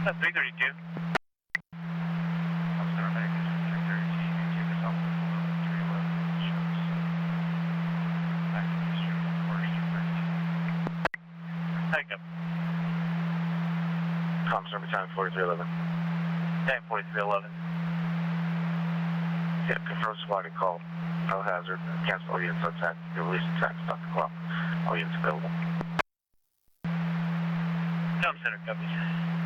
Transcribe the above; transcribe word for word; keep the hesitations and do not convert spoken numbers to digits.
That's three thirty-two. Com Server time forty-three eleven. Time forty-three eleven. Yeah, confirm squad call. No hazard. Cancel all units on attack. Your release attack. Stop the clock. All units available. Com Center copies.